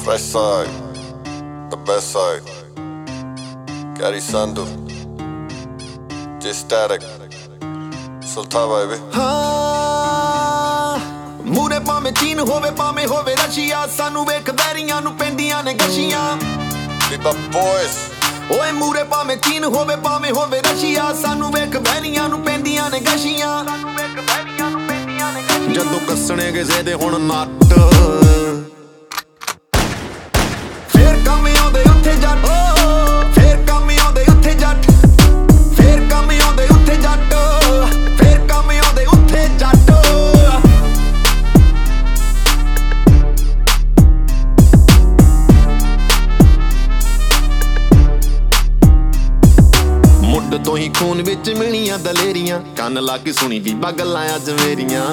Fresh side, the best side. Gary Sandu, J Static, Sultan baby. ਮੂਰੇ ਭਾਵੇਂ ਚੀਨ ਹੋਵੇ ਭਾਵੇਂ ਹੋਵੇ ਰਸ਼ੀਆ ਸਾਨੂੰ ਵੇਖ ਵੈਰੀਆਂ ਨੂੰ ਪੈਂਦੀਆਂ ਨੇ ਗਸ਼ੀਆਂ Viva boys. ਓਏ ਮੂਰੇ ਭਾਵੇਂ ਚੀਨ ਹੋਵੇ ਭਾਵੇਂ ਹੋਵੇ ਰਸ਼ੀਆ ਸਾਨੂੰ ਵੇਖ ਵੈਰੀਆਂ ਨੂੰ ਪੈਂਦੀਆਂ ਨੇ ਗਸ਼ੀਆਂ ਜਦੋਂ ਕੱਸਣੇ ਕਿਸੇ ਦੇ ਹੁਣ ਨੱਟ ਫੇਰ ਕੰਮ ਆਉਂਦੇ ਉੱਥੇ ਜੱਟ ਫੇਰ ਕੰਮ ਆਉਂਦੇ ਉੱਥੇ ਜੱਟ ਫੇਰ ਕੰਮ ਆਉਂਦੇ ਉੱਥੇ ਜੱਟ ਫੇਰ ਕੰਮ ਆਉਂਦੇ ਉੱਥੇ ਜੱਟ ਮੁੱਢ ਤੋਂ ਹੀ ਖੂਨ ਵਿੱਚ ਮਿਲੀਆਂ ਦਲੇਰੀਆਂ ਕੰਨ ਲਾ ਕੇ ਸੁਣੀ ਬੀਬਾ ਗੱਲਾਂ ਅੱਜ ਮੇਰੀਆਂ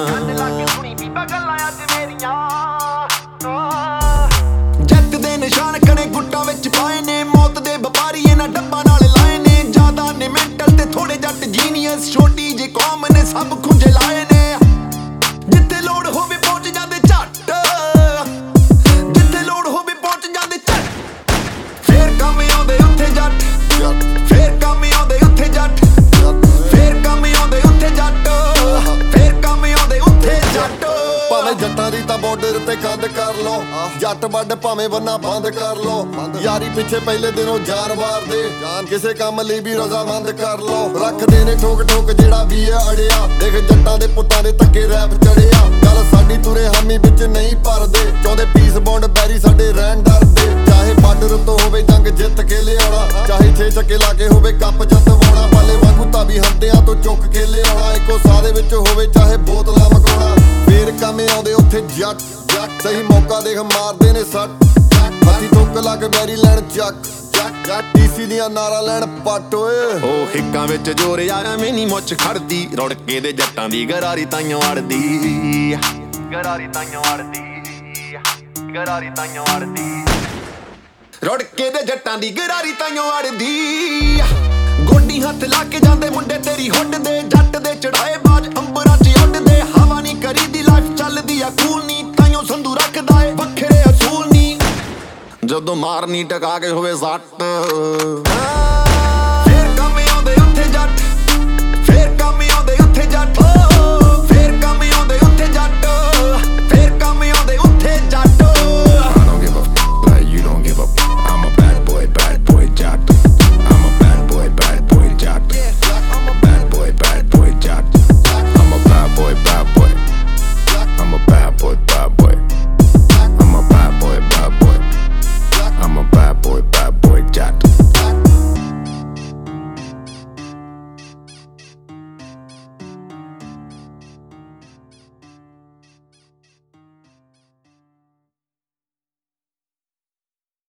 ਜੱਟ ਦੇ ਨਿਸ਼ਾਨ ਕਣੇ ਗੁੱਟਾਂ ਵਿੱਚ ਪਾਏ ਨੇ ਮੌਤ ਦੇ ਵਪਾਰੀ ਇਹਨਾਂ ਡੱਬਾਂ ਨਾਲ ਲਾਏ ਨੇ ਜ਼ਿਆਦਾ ਨੇ ਮੈਂਟਲ ਤੇ ਥੋੜੇ ਜੱਟ ਜੀਨੀਅਸ ਛੋਟੀ ਜਿਹੀ ਕੌਮ ਨੇ ਸਭ ਖੁੰਝੇ ਲਾਏ ਨੇ ਜਿੱਥੇ ਲੋੜ ਹੋਵੇ ਪਹੁੰਚ ਜਾਂਦੇ ਝੱਟ ਜਿੱਥੇ ਲੋੜ ਹੋਵੇ ਪਹੁੰਚ ਜਾਂਦੇ ਝੱਟ ਫੇਰ ਕੰਮ ਆਉਂਦੇ ਉੱਥੇ ਜੱਟ ਫੇਰ ਕੰਮ ਆਉਂਦੇ ਉੱਥੇ ਜੱਟ ਫੇਰ ਕੰਮ ਆਉਂਦੇ ਉੱਥੇ ਜੱਟ ਫੇਰ ਕੰਮ ਆਉਂਦੇ ਉੱਥੇ ਜੱਟ ਭਾਵੇਂ ਜੱਟਾਂ ਦੀ ਤਾਂ ਬਾਰਡਰ ਤੇ ਕੰਧ ਕਰ ਲੋ ਜੱਟ ਵੱਡ ਭਾਵੇਂ ਬੰਨਾ ਬੰਦ ਕਰ ਲੋ ਯਾਰੀ ਪਿੱਛੇ ਪਹਿਲੇ ਦਿਨੋਂ ਜਾਨ ਵਾਰਦੇ ਕਿਸੇ ਕੰਮ ਲਈ ਵੀ ਰਜ਼ਾਮੰਦ ਕਰ ਲੋ ਰੱਖਦੇ ਨੇ ਠੋਕ ਠੋਕ ਜਿਹੜਾ ਵੀ ਹੈ ਅੜਿਆ ਦੇਖ ਜੱਟਾਂ ਦੇ ਪੁੱਤਾਂ ਦੇ ਤੱਕੇ ਰੈਪ ਚੜਿਆ ਗੱਲ ਸਾਡੀ ਤੁਰੇ ਹਾਮੀ ਵਿੱਚ ਨਹੀਂ ਭਰਦੇ ਚਾਹੁੰਦੇ ਪੀਸ ਬੌਂਡ ਬੈਰੀ ਸਾਡੇ ਰਹਿਣ ਡਰਦੇ ਚਾਹੇ ਬਾਰਡਰ ਤੋਂ ਹੋਵੇ ਜੰਗ ਜਿੱਤ ਕੇ ਲਿਆਉਣਾ ਚਾਹੇ 6 ਚੱਕੇ ਲਾ ਕੇ ਹੋਵੇ ਕੱਪ ਜਿੱਤਵਾਉਣਾ ਪਾਲੇ ਵਾਂਗੂ ਤਾਵੀ ਹੰਦਿਆਂ ਤੋਂ ਚੁੱਕ ਕੇ ਲਿਆਉਣਾ ਇੱਕੋ ਸਾਹ ਦੇ ਵਿੱਚ ਹੋਵੇ ਚਾਹੇ ਬੋਤਲਾਂ ਮਕਾਉਣਾ ਫੇਰ ਕੰਮ ਆਉਂਦੇ ਉੱਥੇ ਜੱਟ ਸਹੀ ਮੌਕਾ ਦੇਖ ਮਾਰਦੇ ਨੇ ਸੱਟ ਹੱਥੀ ਠੋਕ ਲਾ ਕੇ ਬੈਰੀ ਲੈਣ ਚੱਕ ਜੱਟ ਡੀਸੀ ਦੀਆਂ ਨਾਰਾ ਲੈਣ ਪੱਟ ਓਏ ਉਹ ਹਿੱਕਾਂ ਵਿੱਚ ਜੋਰ ਯਾਰਾਂ ਮੈਨੀ ਮੁੱਛ ਖੜਦੀ ਰੁੜਕੇ ਦੇ ਜੱਟਾਂ ਦੀ ਗਰਾਰੀ ਤਾਈਓ ਅੜਦੀ ਗਰਾਰੀ ਤਾਈਓ ਅੜਦੀ ਗਰਾਰੀ ਤਾਈਓ ਅੜਦੀ ਰੁੜਕੇ ਦੇ ਜੱਟਾਂ ਦੀ ਗਰਾਰੀ ਤਾਈਓ ਅੜਦੀ ਗੋਡੀ ਹੱਥ ਲਾ ਕੇ ਜਾਂਦੇ ਮੁੰਡੇ ਤੇਰੀ ਹੁੱਡ ਦੇ ਜੱਟ ਦੇ ਚੜਾਏ ਬਾਜ ਅੰਬਰਾਂ 'ਚ ਉੱਡਦੇ ਹਵਾ ਨਹੀਂ ਕਰੀਦੀ ਲਾਈਫ ਚੱਲਦੀ ਆ ਕੂਲ ਨਹੀਂ ਤਾਈਓ ਸੰਧੂ ਰੱਖਦਾ ਏ ਵੱਖਰੇ ਅਸੂਲ ਨਹੀਂ ਜਦੋਂ ਮਾਰਨੀ ਟਕਾ ਕੇ ਹੋਵੇ ਸੱਟ